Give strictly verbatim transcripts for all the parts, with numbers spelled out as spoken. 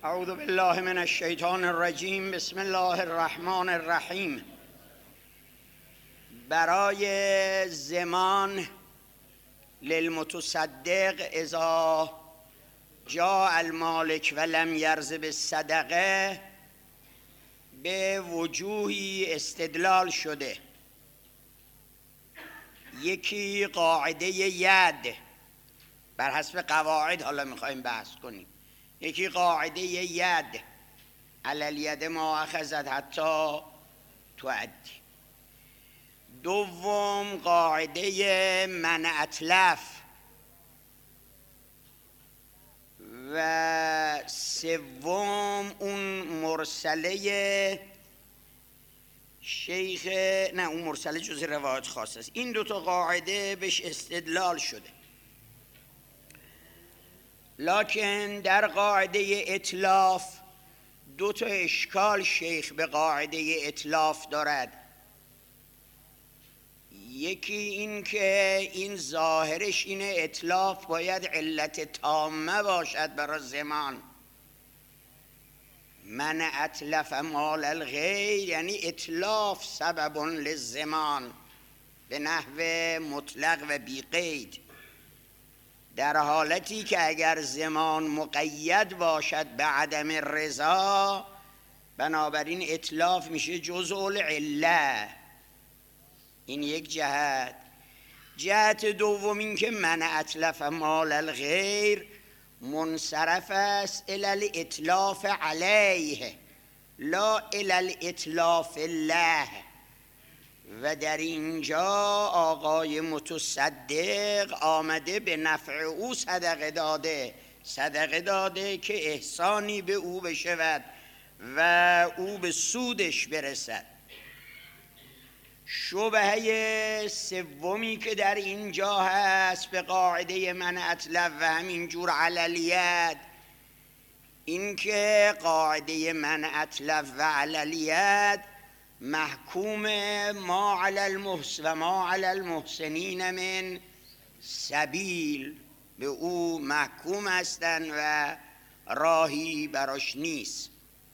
اعوذ بالله من الشیطان الرجیم. بسم الله الرحمن الرحیم. برای زمان للمتصدق اذا جاء المالک و لم یرض بالصدقه به وجوهی استدلال شده. یکی قاعده ید، بر حسب قواعد حالا میخوایم بحث کنیم. یکی قاعده ید، علی ید ما اخذت حتی تؤدی. دوم قاعده من اتلف و سوم اون مرسله شیخ، نه اون مرسله جز روایت خاص است. این دوتا قاعده بهش استدلال شده. لکن در قاعده اتلاف دو تا اشکال شیخ به قاعده اتلاف دارد. یکی این که این ظاهرش اینه اتلاف باید علت تامه باشد برای زمان. من اتلف مال الغیر یعنی اتلاف سبب للزمان به نحو مطلق و بی قید، در حالتی که اگر زمان مقید باشد به عدم رضا بنابراین اتلاف میشه جزء العله. این یک جهت. جهت دوم این که من اتلف مال الغیر منصرف است الی الاتلاف علیه لا الی الاتلاف له، و در اینجا آقای متصدق آمده به نفع او صدقه داده صدقه داده که احسانی به او بشود و او به سودش برسد. شبهه سومی که در اینجا هست به قاعده من اتلف و همینجور عللیت، این که قاعده من اتلف و عللیت محکوم ما علی المحسن و ما علی المحسنین من سبیل، به او محکوم هستند و راهی براش نیست.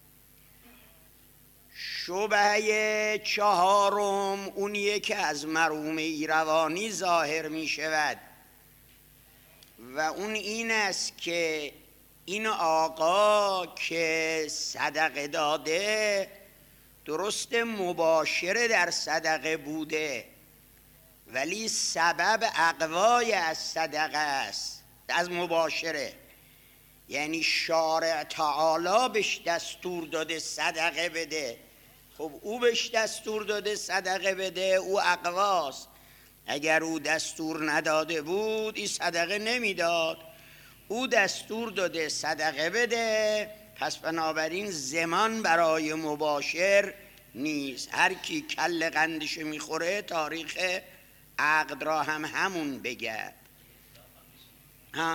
شبهه چهارم اونیه که از مرحوم ایروانی ظاهر می شود و اون این است که این آقا که صدقه داده درست مباشره در صدقه بوده ولی سبب اقوای از صدقه است، از مباشره. یعنی شارع تعالی بهش دستور داده صدقه بده، خب او بهش دستور داده صدقه بده، او اقواست. اگر او دستور نداده بود این صدقه نمیداد. او دستور داده صدقه بده، پس بنابراین زمان برای مباشر نیست. هر کی کل قندش میخوره تاریخ عقد را هم همون بگه. ها؟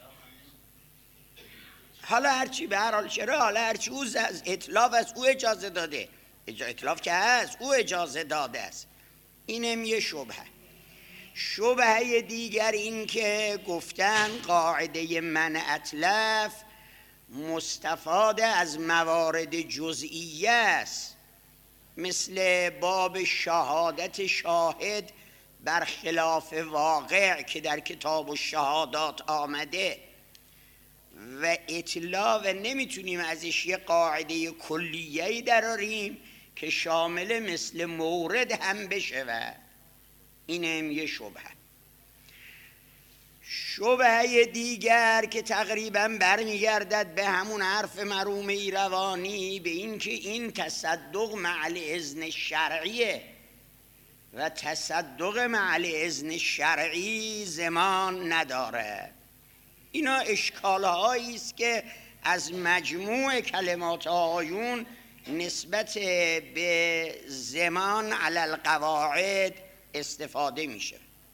حالا هرچی به هر حال چرا حالا هرچی او از اطلاف از او اجازه داده، اطلاف که هست او اجازه داده است. اینم یه شبهه. شبهه دیگر این که گفتن قاعده من اتلف مستفاده از موارد جزئیه است، مثل باب شهادت شاهد برخلاف واقع که در کتاب الشهادات آمده، و اطلاع و نمیتونیم ازش یه قاعده کلیه‌ای دراریم که شامل مثل مورد هم بشه. و اینم یه شبهه. شبهه دیگر که تقریبا برمیگردد به همون حرف مرحوم ایروانی، به این که این تصدق مع الاذن شرعیه و تصدق مع الاذن شرعی زمان نداره. اینا اشکالهایی است که از مجموع کلمات آیون نسبت به زمان علی القواعد استفاده میشه.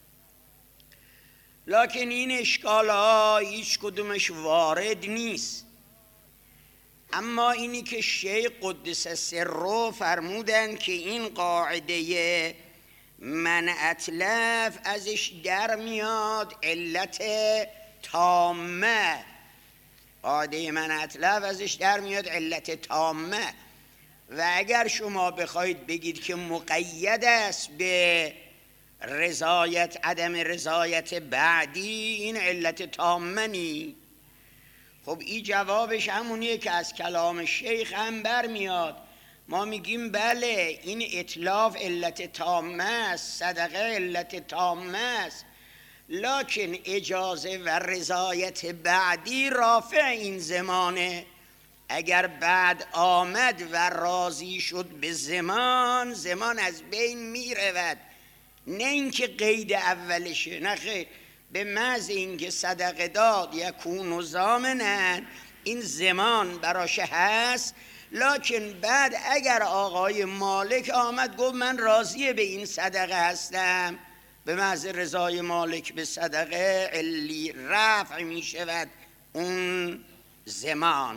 لکن این اشکالها هیچ کدومش وارد نیست. اما اینی که شیخ قدس سره فرمودن که این قاعده من اتلف ازش در میاد علت تامه قاعده من اطلف ازش در میاد علت تامه. و اگر شما بخواید بگید که مقید است به رضایت، عدم رضایت بعدی، این علت تامه نی. خب این جوابش همونیه که از کلام شیخ هم برمیاد. ما میگیم بله این اتلاف علت تامه است، صدقه علت تامه است، لکن اجازه و رضایت بعدی رافع این زمانه. اگر بعد آمد و راضی شد به زمان، زمان از بین میرود، نه اینکه قید اولشه، نه خیر، به محض اینکه صدقه داد یکون و ضامنن، این زمان براش هست. لکن بعد اگر آقای مالک آمد گفت من راضی به این صدقه هستم، به محض رضای مالک به صدقه علی رفع می شود اون زمان.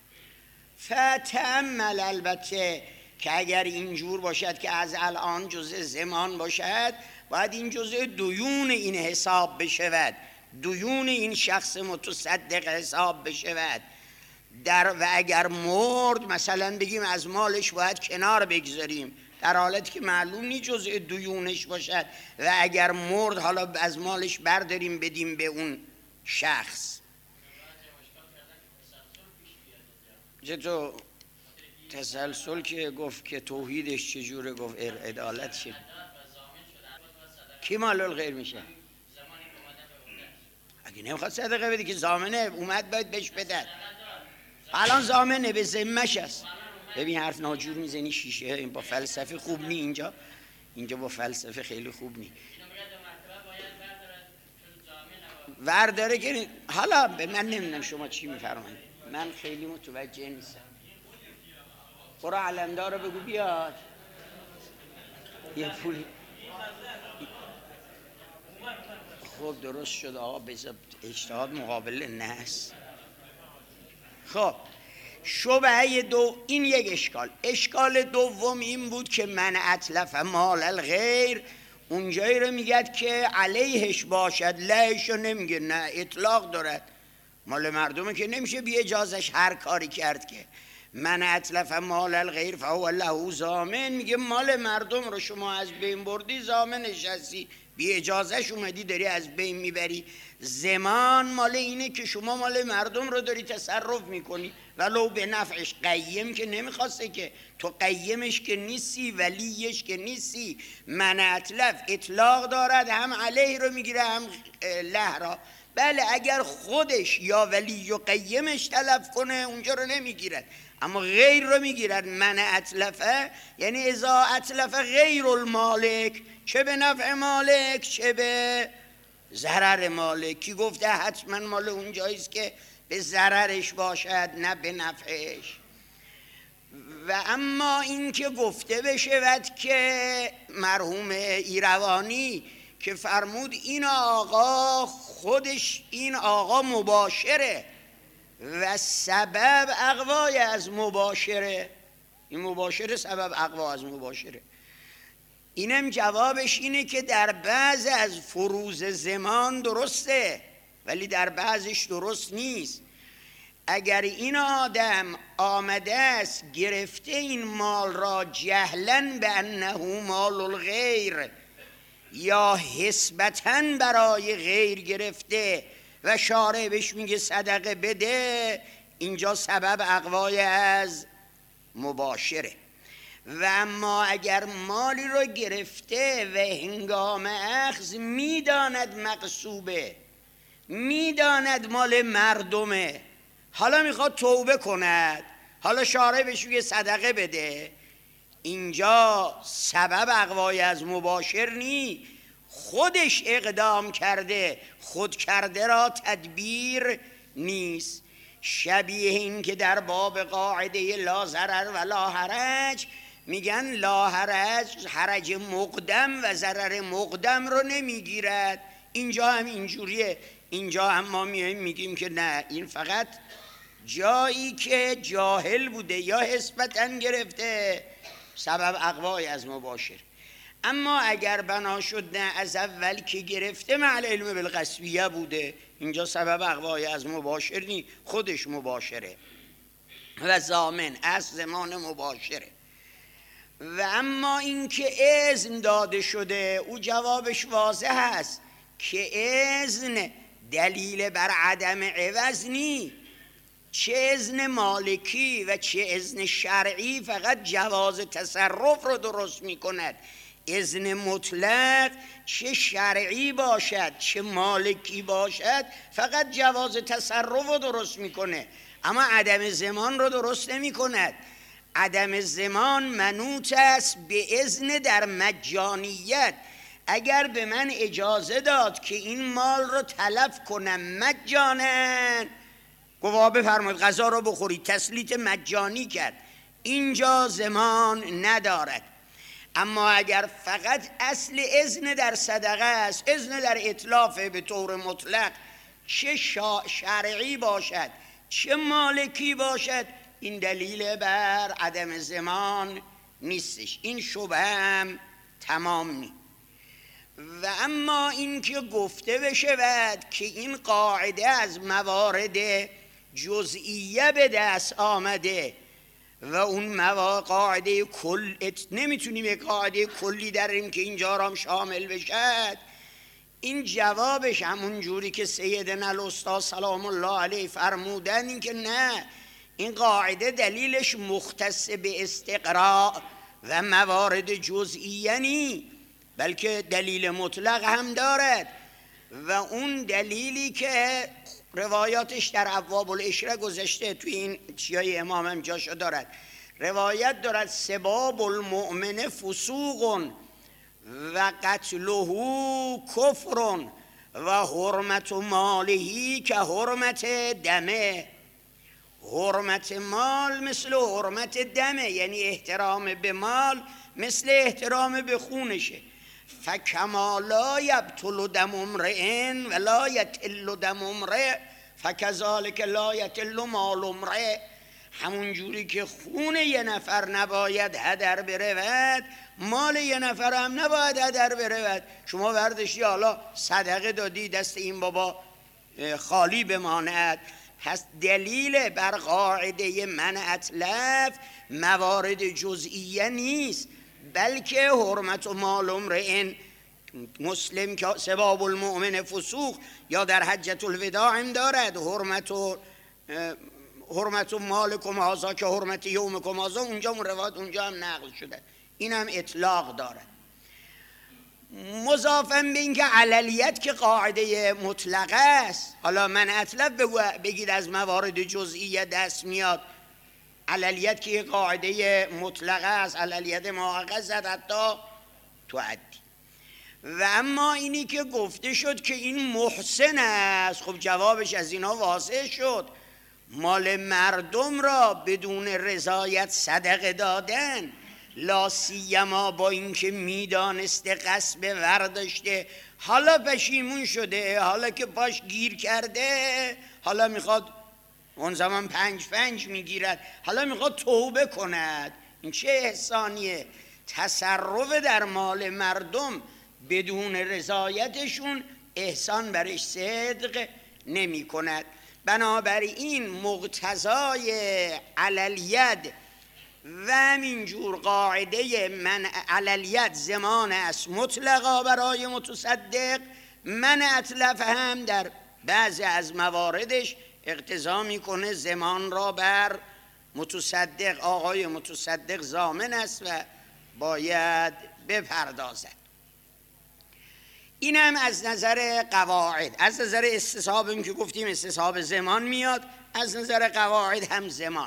فتأمل، البته که اگر اینجور باشد که از الان جزء زمان باشد، باید این جزء دیون این حساب بشود، دیون این شخص متصدق حساب بشود. در و اگر مرد مثلا بگیم از مالش باید کنار بگذاریم، در حالتی که معلوم نیست جزء دیونش باشد، و اگر مرد حالا از مالش برداریم بدیم به اون شخص. چطور تسلسل که گفت که توحیدش چجوره، گفت عدالت چه کی مال الغیر میشه؟ اگه نمیخواد صدقه بده که ضامنه اومد باید بهش بده. الان ضامنه به ذمه‌ش است. ببین حرف ناجور میزنی شیشه، این با فلسفه خوب نی. اینجا اینجا با فلسفه خیلی خوب نی. ورداره که حالا به من نمیدونم شما چی میفرمایید، من خیلی متوجه نیستم. برو علمدار رو بگو بیاد یه پولی. خب درست شد آقا، بذار اجتهاد مقابل نص. خب شبهه دو، این یک اشکال. اشکال دوم این بود که من اتلف مال الغیر، اونجایی رو میگد که علیهش باشد، لهش رو نمیگه، نه اطلاق دارد، مال مردمه که نمیشه بی اجازش هر کاری کرد که. من اتلف مال الغیر فهو له ضامن، میگه مال مردم رو شما از بین بردی، ضامنش هستی، بی اجازهش اومدی داری از بین میبری. زمان مال اینه که شما مال مردم رو داری تصرف میکنی، ولو به نفعش. قیم که نمیخواسته که تو قیمش که نیستی، ولیش که نیستی. من اتلف اطلاق دارد، هم علیه رو میگیره هم له را. بله اگر خودش یا ولی و قیمش تلف کنه اونجا رو نمیگیرد، اما غیر رو میگیرد. من اتلفه یعنی اذا اتلف غیر المالک، چه به نفع مالک چه به ضرر مالک. کی گفته حتما مال اونجاییست که به ضررش باشد نه به نفعش. و اما این که گفته بشود که مرحوم ایروانی که فرمود این آقا خودش، این آقا مباشره و سبب اقوای از مباشره، این مباشره سبب اقوا از مباشره، اینم جوابش اینه که در بعض از فروز زمان درسته ولی در بعضش درست نیست. اگر این آدم آمده است گرفته این مال را جهلاً به انه مال الغیر، یا حسبتاً برای غیر گرفته و شارع بهش میگه صدقه بده، اینجا سبب اقوای از مباشره. و اما اگر مالی رو گرفته و هنگام اخذ میداند مغصوبه، میداند مال مردمه، حالا میخواد توبه کند، حالا شارع بهش میگه صدقه بده، اینجا سبب اقوای از مباشر نی، خودش اقدام کرده، خود کرده را تدبیر نیست. شبیه این که در باب قاعده لا ضرر و لا حرج میگن لا حرج، حرج مقدم و ضرر مقدم رو نمیگیرد، اینجا هم اینجوریه. اینجا هم ما میایم میگیم که نه، این فقط جایی که جاهل بوده یا حسبتاً گرفته سبب اقوای از مباشر. اما اگر بنا شد نه از اول که گرفته مع العلم بالقصبیه بوده، اینجا سبب اقوای از مباشر نی، خودش مباشره و ضامن از زمان مباشره. و اما اینکه اذن داده شده او جوابش واضح است که اذن دلیل بر عدم عوض نی. چه اذن مالکی و چه اذن شرعی فقط جواز تصرف رو درست می کند. اذن مطلق چه شرعی باشد چه مالکی باشد فقط جواز تصرف رو درست می کنه، اما عدم زمان رو درست نمی کند. عدم زمان منوط است به اذن در مجانیت. اگر به من اجازه داد که این مال رو تلف کنم مجانا، گواه بفرمایید غذا رو بخورید، تسلیت مجانی کرد، اینجا زمان ندارد. اما اگر فقط اصل اذن در صدقه است، اذن در اتلاف به طور مطلق، چه شرعی باشد چه مالکی باشد، این دلیل بر عدم زمان نیستش، این شبه هم تمام نی. و اما اینکه گفته بشود که این قاعده از موارد جزئیه به دست آمده و اون قاعده کل نمیتونیم یک قاعده کلی دریم که اینجا رام شامل بشد، این جوابش همون جوری که سیدنا الاستاد سلام الله علیه فرمودن، این که نه، این قاعده دلیلش مختص به استقراء و موارد جزئیه نی، بلکه دلیل مطلق هم دارد. و اون دلیلی که روایاتش در ابواب العشره گذشته، توی این چیای امام هم جاشو دارد، روایت دارد سباب المؤمن فسوق و قتله کفر و حرمت ماله که حرمت دمه. حرمت مال مثل حرمت دمه، یعنی احترام به مال مثل احترام به خونشه. فکما لا یبطل دم امرئ و لا یتل دم امرئ فکذالک لا یتل مال امرئ. همون جوری که خون یه نفر نباید هدر برود، مال یه نفر هم نباید هدر برود. شما وردشی حالا صدقه دادی دست این بابا خالی بماند، هست دلیل بر قاعده منع اتلف موارد جزئیه نیست، بلکه حرمت و مال امرئ مسلم که سباب المؤمن فسوق، یا در حجة الوداع هم دارد حرمت و حرمت و مالکم هذا که حرمت یومکم هذا، اونجا اون روایت اونجا هم نقل شده، این هم اطلاق دارد. مضافاً به این که عللیت که قاعده مطلقه است، حالا من اتلف بگید از موارد جزئیه دست میاد، عللیت که قاعده مطلقه است، عللیت محقق حتی تعدی. و اما اینی که گفته شد که این محسن است، خب جوابش از اینا واضح شد. مال مردم را بدون رضایت صدقه دادن، لا سیما با اینکه میدانسته غصب ورداشته، حالا پشیمون شده، حالا که پاش گیر کرده، حالا میخواد اون زمان پنج پنج میگیرد، حالا میخواد توبه کند، این چه احسانیه؟ تصرف در مال مردم بدون رضایتشون احسان برش صدق نمی کند. بنابراین مقتضای علالید و همینجور قاعده من علالید زمان است مطلقا برای متصدق، من اتلف هم در بعضی از مواردش اقتضا میکنه زمان را بر متصدق، آقای متصدق ضامن است و باید بپردازد. این هم از نظر قواعد. از نظر استصحاب هم که گفتیم استصحاب زمان میاد، از نظر قواعد هم زمان.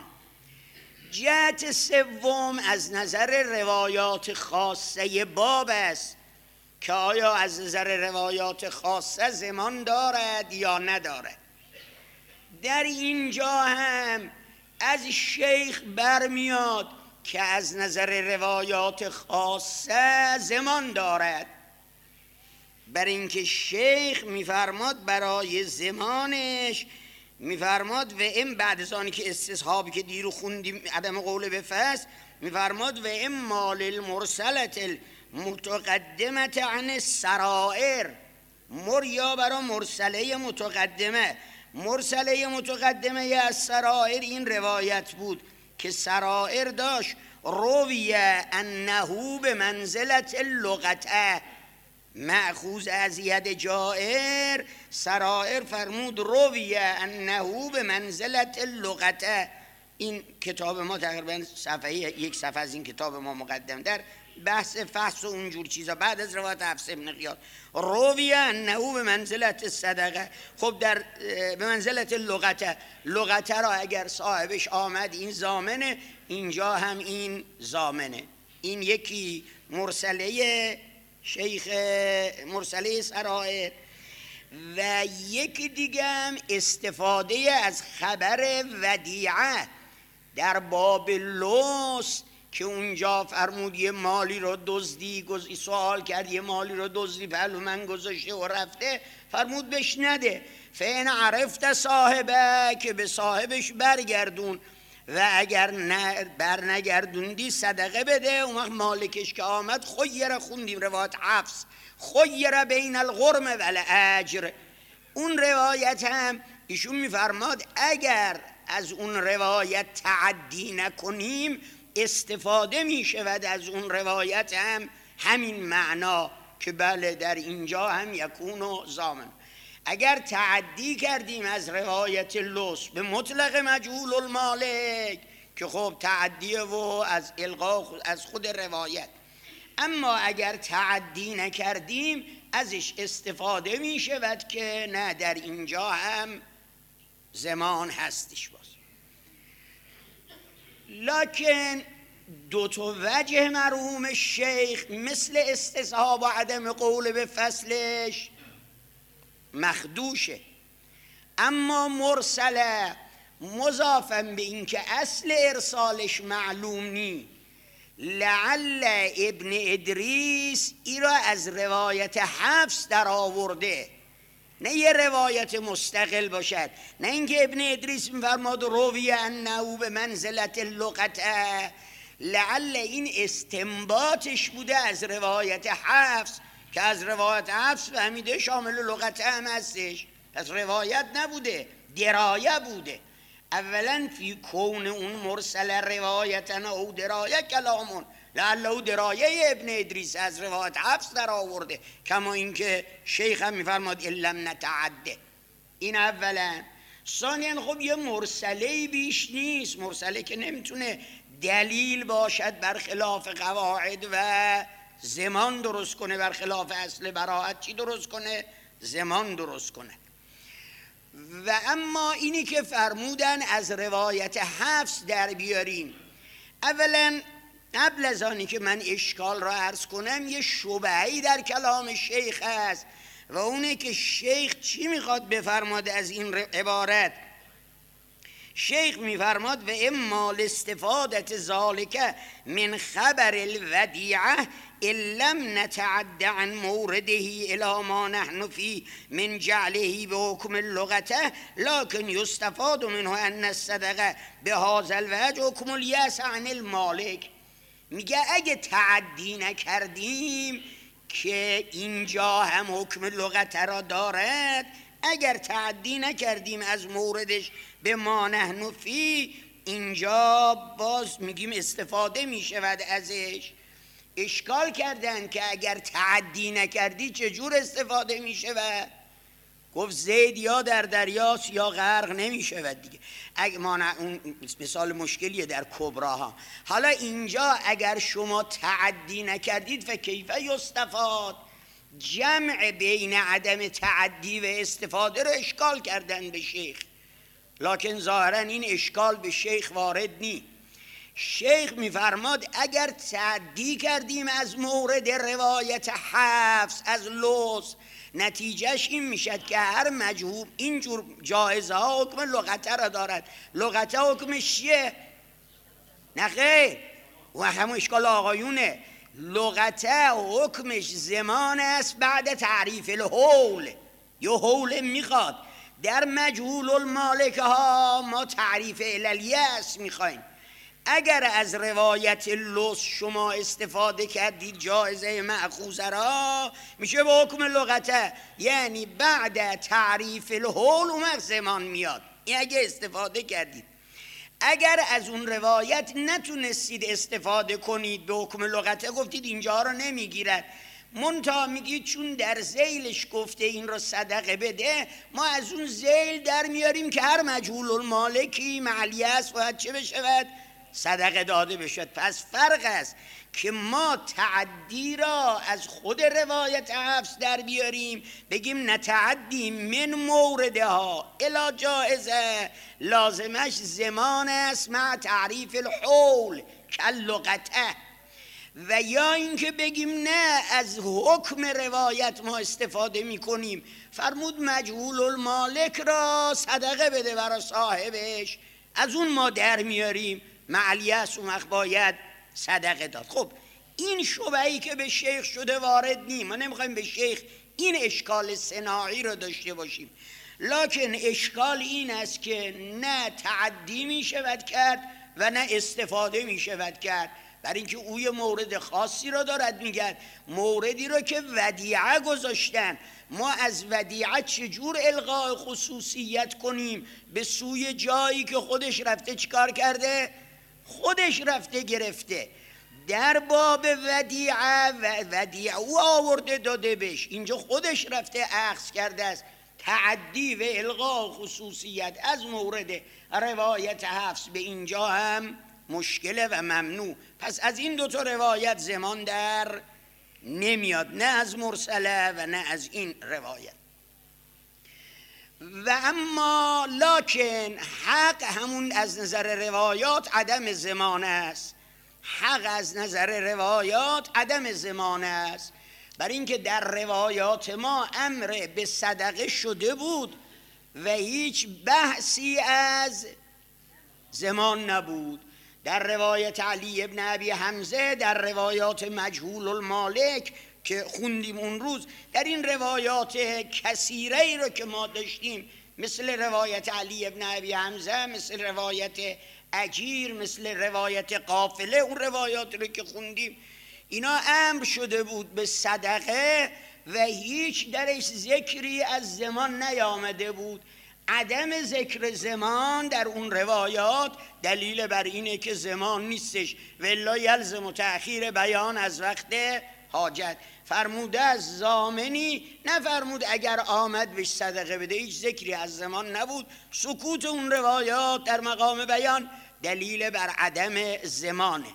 جهت سوم از نظر روایات خاصه باب است که آیا از نظر روایات خاصه زمان دارد یا ندارد. در اینجا هم از شیخ برمیاد که از نظر روایات خاصه زمان دارد، بر اینکه شیخ میفرماد برای زمانش میفرماد و این بعد از آنی که استصحابی که دیرو خوندیم عدم قول به فصل میفرماد و این مال المرسلت المتقدمت عن السرائر، مر یا برای مرسله متقدمه. مرسله متقدمه از سرائر این روایت بود که سرائر داشت رویه انه به منزلت اللغته، مأخوذ از ید جائر. سرائر فرمود رویه انه به منزلت اللغته. این کتاب ما تقریبا صفحه یک صفحه از این کتاب ما مقدم در بحث فحص و اونجور چیزا بعد از روایت حفص ابن غیاث. رویه انه به منزلت صدقه. خب در به منزلت لغته، لغته را اگر صاحبش آمد این ضامنه، اینجا هم این ضامنه. این یکی مرسله شیخ مرسله سرائر. و یک دیگه هم استفاده از خبر ودیعه در باب لوس که اونجا فرمود یه مالی رو دزدی، گز... سوال کرد یه مالی رو دزدی پهلو من گذاشته و رفته، فرمود بهش نده. فین عرفت صاحبه، که به صاحبش برگردون، و اگر بر نگردوندی صدقه بده. اون وقت مالکش که آمد خیر، خوندیم روایت حفص، خیر بین الغرم و الاجر. اون روایت هم ایشون میفرماد اگر از اون روایت تعدی نکنیم استفاده میشود از اون روایت هم همین معنا که بله در اینجا هم یکون و ضامن. اگر تعدی کردیم از روایت لوس به مطلق مجهول المالک که خب تعدیه و از القا از خود روایت، اما اگر تعدی نکردیم ازش استفاده می شود که نه در اینجا هم زمان هستش. باز لکن دو تا وجه مرحوم شیخ مثل استصحاب و عدم قول به فصلش مخدوشه، اما مرسله مضافاً به این که اصل ارسالش معلوم نی، لعل ابن ادریس ای را از روایت حفص در آورده، نه یه روایت مستقل باشد. نه اینکه ابن ادریس میفرماد روی انه به منزلت اللغته، لعل این استنباطش بوده از روایت حفص که از روایت حفص فهمیده شامل لغته هم هستش، پس روایت نبوده، درایه بوده. اولا فی کون اون مرسل روایتن او درایه کلامون، لعله درایه ابن ادریس از روایت حفص در آورده، کما اینکه شیخ هم میفرماد الم نتعده. این اولا. ثانیا خب یه مرسله بیش نیست، مرسله که نمیتونه دلیل باشد بر خلاف قواعد و زمان درست کنه، بر خلاف اصل براءت چی درست کنه؟ زمان درست کنه. و اما اینی که فرمودن از روایت حفص در بیاریم، اولا قبل از آنی که من اشکال را عرض کنم یه شبهه‌ای در کلام شیخ هست و اونه که شیخ چی میخواد بفرماد از این عبارت. شیخ میفرماد و اما الاستفادت ذالک من خبر الودیعه لم نتعد عن مورده الى ما نحن فی من جعله به حکم اللغته لكن یستفاد منه ان الصدقه به هذا الوجه حکم الیأس عن المالک. میگه اگه تعدی نکردیم که اینجا هم حکم لغته را دارد، اگر تعدی نکردیم از موردش به ما نحن فی، اینجا باز میگیم استفاده میشود ازش. اشکال کردن که اگر تعدی نکردی چجور استفاده میشود؟ گفت زید یا در دریاست یا غرق نمیشود دیگه. اگه ما اون مثال مشکلیه در کبراها. حالا اینجا اگر شما تعدی نکردید فکیف یستفاد، جمع بین عدم تعدی و استفاده رو اشکال کردن به شیخ، لکن ظاهرا این اشکال به شیخ وارد نی. شیخ میفرماد اگر تعدی کردیم از مورد روایت حفص از لوس، نتیجهش این میشد که هر مجهول اینجور جایزه ها حکم لغته را دارد. لغته حکمش چیه؟ نه خیر، و همون اشکال آقایونه. لغته حکمش زمان است بعد تعریف الحول، یه حول میخواد. در مجهول المالک ها ما تعریف الالیأس میخوایم. اگر از روایت لص شما استفاده کردید جایزه مأخوذه را میشه به حکم لغته، یعنی بعد تعریف الحول اون زمان میاد. این اگه استفاده کردید. اگر از اون روایت نتونستید استفاده کنید به حکم لغته، گفتید اینجا رو نمیگیرد، منتها میگید چون در ذیلش گفته این رو صدقه بده، ما از اون ذیل در میاریم که هر مجهول المالکی معلیه است باید چه بشود؟ صدقه داده بشد. پس فرق است که ما تعدی را از خود روایت حفظ در بیاریم، بگیم نتعدی من موردها الی جائزه، لازمش زمان است مع تعریف الحول کاللغته، و یا اینکه بگیم نه از حکم روایت ما استفاده می کنیم، فرمود مجهول المالک را صدقه بده برای صاحبش، از اون ما در میاریم معلیس و باید صدقه داد. خب این شبهه‌ای که به شیخ شده وارد نیم، ما نمیخوایم به شیخ این اشکال صناعی رو داشته باشیم، لکن اشکال این است که نه تعدی می شود کرد و نه استفاده می شود کرد، برای اینکه اوی مورد خاصی را دارد میگد، موردی را که ودیعه گذاشتن. ما از ودیعه چجور الغاء خصوصیت کنیم به سوی جایی که خودش رفته چیکار کرده؟ خودش رفته گرفته. در باب ودیعه و ودیعه او آورده داده بش، اینجا خودش رفته اخذ کرده است. تعدی و الغاء خصوصیت از مورد روایت حفظ به اینجا هم مشکله و ممنوع. پس از این دوتا روایت زمان در نمیاد، نه از مرسله و نه از این روایت. و اما لکن حق همون از نظر روایات عدم زمان است، حق از نظر روایات عدم زمان است، برای اینکه در روایات ما امر به صدقه شده بود و هیچ بحثی از زمان نبود. در روایت علی ابن ابی حمزه، در روایات مجهول المالک که خوندیم اون روز، در این روایات کثیره ای رو که ما داشتیم، مثل روایت علی ابن ابی حمزه، مثل روایت اجیر، مثل روایت قافله، اون روایات رو که خوندیم، اینا امر شده بود به صدقه و هیچ درش ذکری از زمان نیامده بود. عدم ذکر زمان در اون روایات دلیل بر اینه که زمان نیستش، ولا یلزم تأخیر بیان از وقت حاجت. فرموده از زامنی، نه فرمود اگر آمد بهش صدقه بده، هیچ ذکری از زمان نبود. سکوت اون روایات در مقام بیان دلیل بر عدم زمانه.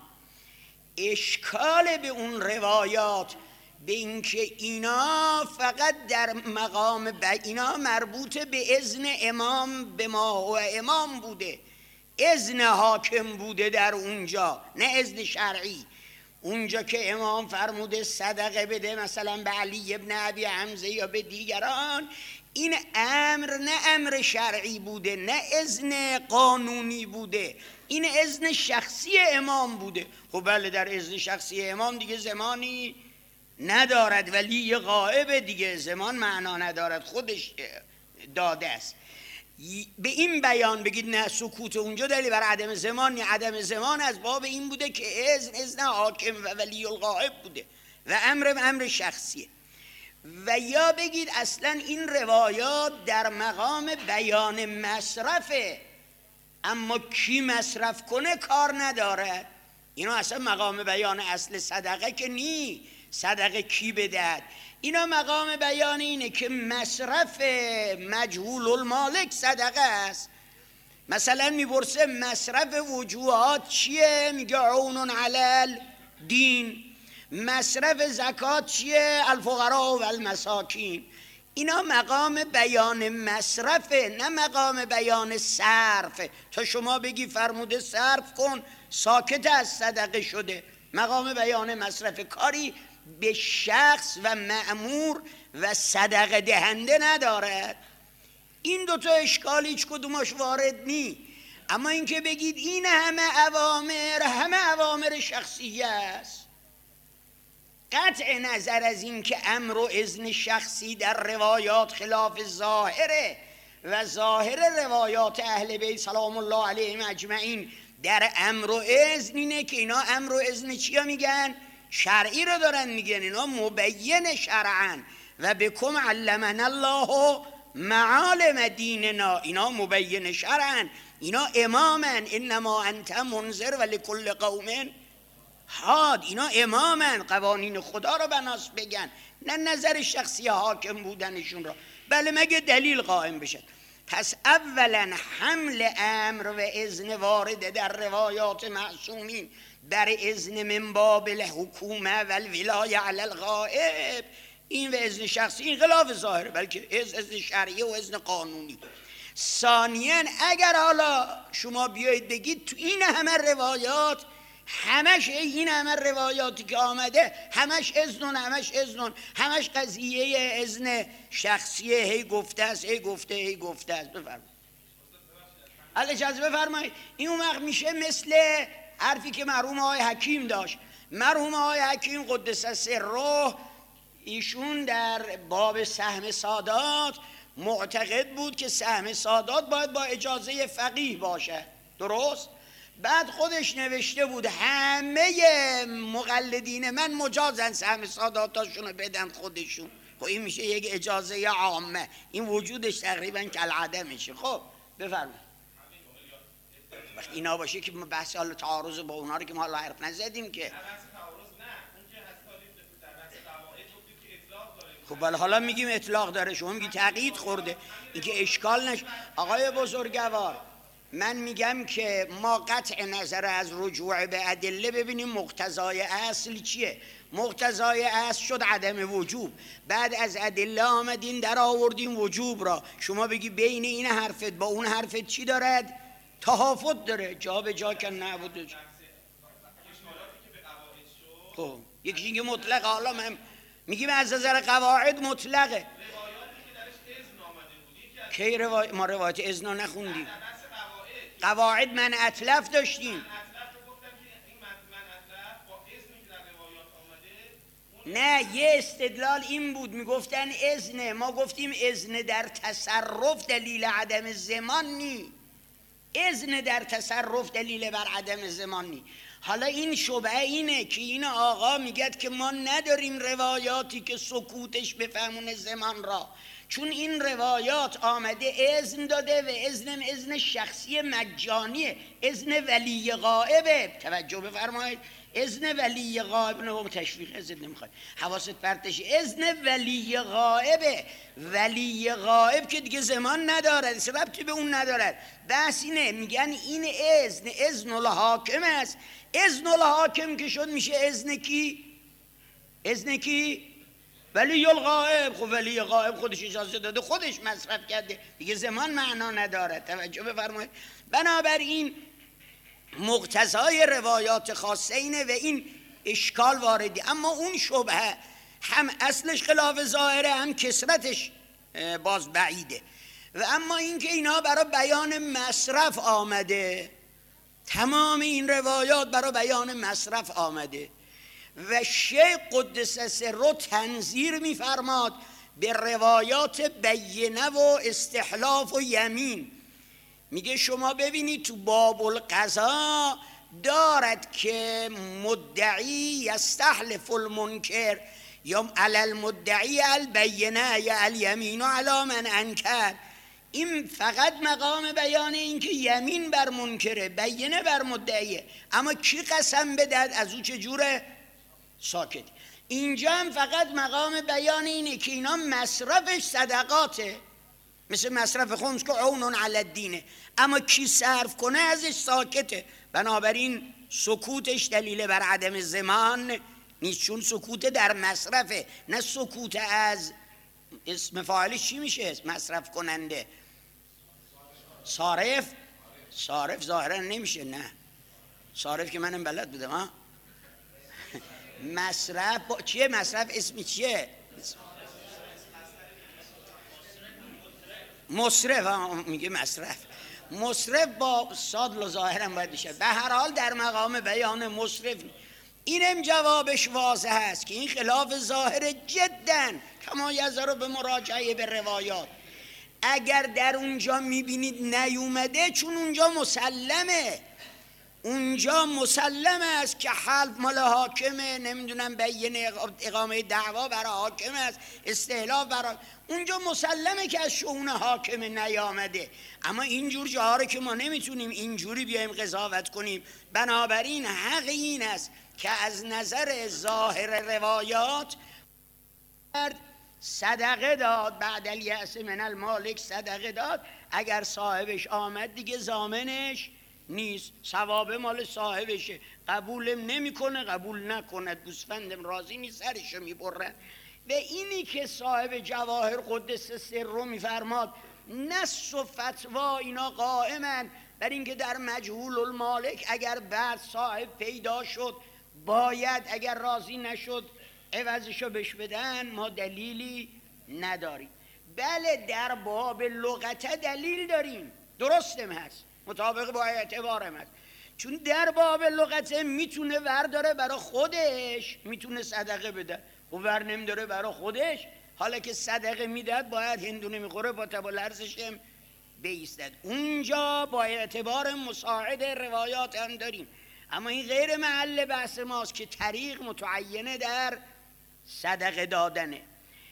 اشکال به اون روایات به اینکه اینا فقط در مقام ب... اینا مربوط به اذن امام به ما و امام بوده، اذن حاکم بوده در اونجا، نه اذن شرعی. اونجا که امام فرموده صدقه بده مثلا به علی ابن ابی حمزه یا به دیگران، این امر نه امر شرعی بوده، نه اذن قانونی بوده، این اذن شخصی امام بوده. خب بله، در اذن شخصی امام دیگه زمانی ندارد، ولی غائب دیگه زمان معنا ندارد، خودش داده است. به این بیان بگید نه سکوت اونجا دلیل بر عدم زمان، نه عدم زمان از باب این بوده که اذن اذن حاکم و ولی الغائب بوده و امر امر شخصیه. و یا بگید اصلا این روایات در مقام بیان مصرفه، اما کی مصرف کنه کار نداره. اینا اصلا مقام بیان اصل صدقه که نی، صدقه کی بدهد. اینا مقام بیان اینه که مصرف مجهول المالک صدقه است. مثلا میپرسه مصرف وجوهات چیه؟ میگه عون علی الدین. مصرف زکات چیه؟ الفقراء و المساکین. اینا مقام بیان مصرفه، نه مقام بیان صرف. تا شما بگی فرموده صرف کن، ساکت از صدقه شده. مقام بیان مصرف کاری به شخص و مأمور و صدقه دهنده ندارد. این دوتا اشکال هیچ کدومش وارد نی. اما اینکه بگید این همه اوامر همه اوامر شخصیه است، قطع نظر از این که امر و اذن شخصی در روایات خلاف ظاهره و ظاهر روایات اهل بیت سلام الله علیهم اجمعین در امر و اذن اینه که اینا امر و اذن چیا میگن؟ شرعی رو دارن میگن. اینا مبین شرعن و بکم علمنا الله معالم دیننا. اینا مبین شرعن، اینا امامن. انما انت منذر و لکل قوم هاد. اینا امامن، قوانین خدا رو بناس بگن، نه نظر شخصی حاکم بودنشون را. بله مگه دلیل قائم بشه. پس اولا حمل امر و اذن وارد در روایات معصومین بر اذن من باب الحکومه و الولایه علی الغائب، این و اذن شخصی این خلاف ظاهره، بلکه اذن شرعی و اذن قانونی. ثانیاً اگر حالا شما بیایید بگید تو این همه روایات، همش این همه روایاتی که آمده همش اذن همش اذن همش قضیه اذن شخصیه، هی گفته است هی گفته هی گفته است. بفرمایید. اجازه بفرمایید. این اون وقت میشه مثل حرفی که مرحوم آقای حکیم داشت. مرحوم آقای حکیم قدس سره، ایشون در باب سهم سادات معتقد بود که سهم سادات باید با اجازه فقیه باشه، درست؟ بعد خودش نوشته بود همه مقلدین من مجازن سهم ساداتاشون رو بدن خودشون. خب این میشه یک اجازه عامه، این وجودش تقریبا کالعدم میشه. خب بفرمایید. وقتی اینا باشه که بحث حالا تعارض با اونا رو که ما حالا حرف نزدیم که. خب ولی حالا میگیم اطلاق داره، شما میگی تقیید خورده، این که اشکال نش. آقای بزرگوار، من میگم که ما قطع نظر از رجوع به ادله ببینیم مقتضای اصل چیه. مقتضای اصل شد عدم وجوب، بعد از ادله آمدین در آوردین وجوب را. شما بگی بین این حرفت با اون حرفت چی دارد؟ تهافت داره، جا به جا که نبوده. خب یکی اینکه مطلق، حالا من میگیم از نظر قواعد مطلقه. کی روایت؟ ما روایت اذن نخوندیم. قواعد من اطلف داشتیم. نه، یه استدلال این بود، میگفتن اذن، ما گفتیم اذن در تصرف دلیل عدم زمان نی. اذن در تصرف دلیل بر عدم زمان نی. حالا این شبهه اینه که این آقا میگد که ما نداریم روایاتی که سکوتش بفهمون زمان را، چون این روایات آمده اذن داده و اذن اذن شخصی مجانیه، اذن ولی غائبه. توجه بفرمایید، اذن ولی غائب نه تشویق اذن نمیخواد حواست پرتش، اذن ولی غائبه. ولی غائب که دیگه زمان ندارد، ربطی به اون ندارد. بس اینه، میگن این اذن اذن الحاکم است. اذن الحاکم که شد میشه اذن کی؟ اذن کی؟ ولی الغائب. خب ولی غائب خودش اجازه داده، خودش مصرف کرده، دیگه زمان معنا ندارد. توجه بفرمایید. بنابراین مقتضای روایات خاصه اینه و این اشکال واردی. اما اون شبهه هم اصلش خلاف ظاهره، هم کثرتش باز بعیده. و اما اینکه اینا برای بیان مصرف آمده، تمام این روایات برای بیان مصرف آمده و شیخ قدس سره تنظیر می‌فرماد به روایات بینه و استحلاف و یمین. میگه شما ببینید تو باب القضا دارد که مدعی یستحلف المنکر یا علی المدعی البینه یا الیمین علی من انکر. این فقط مقام بیان این که یمین بر منکره، بینه بر مدعیه. اما کی قسم بدهد از او چجوره؟ ساکت. اینجا هم فقط مقام بیان اینه که اینا مصرفش صدقاته، مثل مصرف خمس که عون علی الدینه، اما کی صرف کنه ازش ساکته. بنابراین سکوتش دلیل بر عدم زمان نیست، چون سکوت در مصرفه، نه سکوت از اسم فاعلش چی میشه؟ مصرف کننده. صارف. صارف ظاهرا نمیشه. نه صارف که منم بلد بودم. ها مصرف با... چیه مصرف؟ اسمی چیه؟ مصرف. ها میگه مصرف. مصرف با صاد ظاهرا باید بشه. به هر حال در مقام بیان مصرف. اینم جوابش واضح است که این خلاف ظاهر جدا، کما یذر به مراجعه به روایات. اگر در اونجا میبینید نیومده، چون اونجا مسلمه، اونجا مسلم است که حلف مال حاکمه، نمیدونم بیان اقامه دعوا برای حاکم است، استحلاف برای، اونجا مسلمه که از شؤون حاکم نیامده. اما اینجور جاها رو که ما نمیتونیم اینجوری بیایم قضاوت کنیم. بنابراین حق این است که از نظر ظاهر روایات صدقه داد، بعد الیأس من المالک صدقه داد. اگر صاحبش آمد دیگه ضامنش نیست، ثواب مال صاحبشه، قبولم نمیکنه قبول نکند، گوسفندم راضی نیست سرشو میبرن. و اینی که صاحب جواهر قدس سر رو میفرماد نص و فتوا اینا قائمن بر اینکه در مجهول المالک اگر بعد صاحب پیدا شد باید، اگر راضی نشد عوضشو بش بدن. ما دلیلی نداریم. بله در باب لغت دلیل داریم، درستم هست، مطابق با اعتبارم هست، چون در باب لغت میتونه ور داره برای خودش، میتونه صدقه بده و ور نمیداره برای خودش. حالا که صدقه میداد باید هندونه میخوره با تب و لرزشم بیستد. اونجا با اعتبار مساعد روایات هم داریم، اما این غیر محل بحث ماست که طریق متعینه در صدقه دادنه.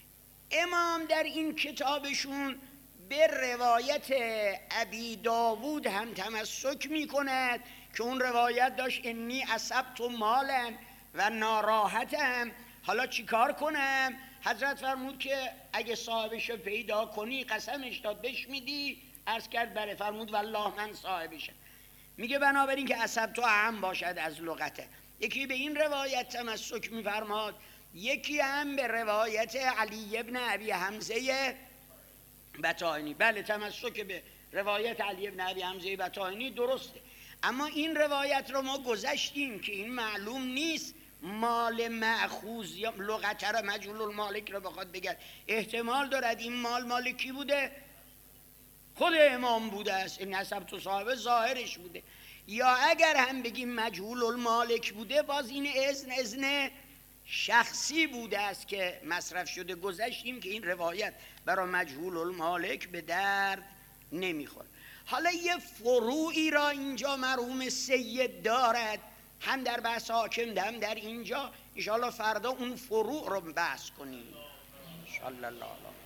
امام در این کتابشون به روایت ابی داوود هم تمسک می کند که اون روایت داشت انی اصبت مالا و ناراحتم، حالا چی کار کنم؟ حضرت فرمود که اگه صاحبشو پیدا کنی قسمش داد بهش میدی؟ عرض کرد بله. فرمود والله من صاحبشم. میگه بنابراین که اصبت اهم باشد از لغته. یکی به این روایت تمسک میفرماد، یکی هم به روایت علی ابن ابی حمزه بطائنی. بله تمسک به روایت علی ابن ابی حمزه بطائنی درسته، اما این روایت رو ما گذشتیم که این معلوم نیست مال مأخوذ یا لغت را مجهول المالک رو بخواد بگه. احتمال دارد این مال مال کی بوده؟ خود امام بوده است، این نسب تو صاحب ظاهرش بوده. یا اگر هم بگیم مجهول المالک بوده باز این اذن اذن شخصی بوده است که مصرف شده. گذشتیم که این روایت برای مجهول المالک به درد نمیخوره. حالا یه فروعی را اینجا مرحوم سید دارد، هم در بحث حاکم هم در اینجا. انشاءالله فردا اون فروع رو بحث کنیم. انشاءالله.